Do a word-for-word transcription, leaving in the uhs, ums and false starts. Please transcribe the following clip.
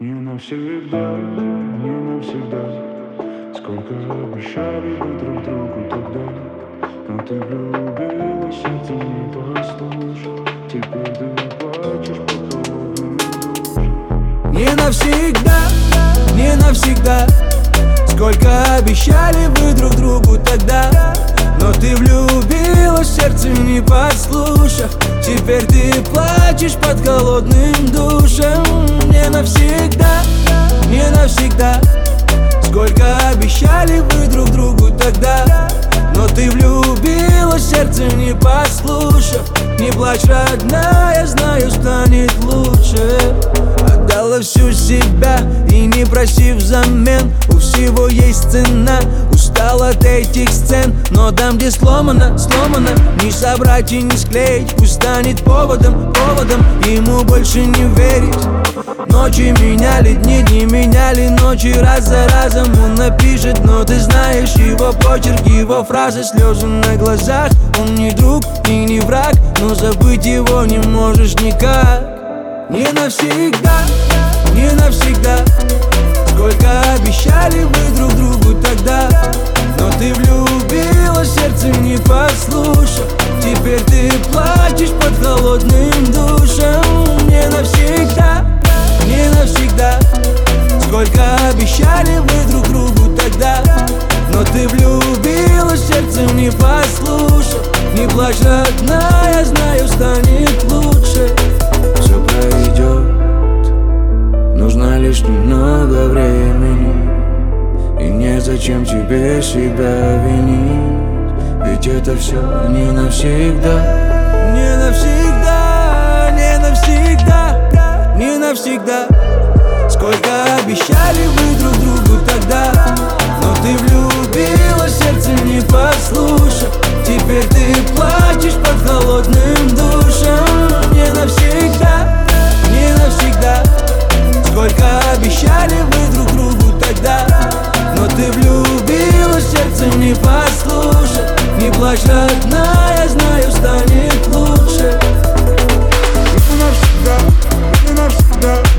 Не навсегда, не навсегда. Сколько обещали вы друг другу тогда, но ты влюбилась, сердце не послушал. Теперь ты плачешь под холодным душем. Не навсегда, не навсегда. Сколько обещали вы друг другу тогда, но ты влюбилась, сердце не послушав. Теперь ты плачешь под холодным душем. Не навсегда, не навсегда. Сколько обещали вы друг другу тогда, но ты влюбилась, сердце не послушав. Не плачь, родная, знаю, станет лучше. Отдала всю себя и не проси взамен. У всего есть цена, устал от этих сцен. Но там, где сломано, сломано, не собрать и не склеить. Пусть станет поводом, поводом ему больше не верить. Ночи меняли дни, дни меняли ночи. Раз за разом он напишет, но ты знаешь его почерк, его фразы, слезы на глазах. Он не друг и не враг, но забыть его не можешь никак. Не навсегда, не навсегда. Сколько обещали вы друг другу тогда, но ты влюбилась, сердце не послушав. Теперь ты плачешь под холодным душем. Не навсегда, не навсегда. Сколько обещали вы друг другу тогда, но ты влюбилась, сердце не послушав. Не плачь, родная, знаю, станет лучше. Все пройдет, нужно лишь немного времени. И незачем тебе себя винить, ведь это все не навсегда. Не навсегда, не навсегда, не навсегда. Сколько обещали вы друг другу тогда, но ты влюбилась, сердце не послушав. Теперь ты плачешь под холодным душем. Не навсегда, не навсегда. Сколько обещали вы друг другу тогда, но ты влюбилась, сердце не послушав. Не плачь, родная, знаю, станет лучше. Не навсегда, не навсегда.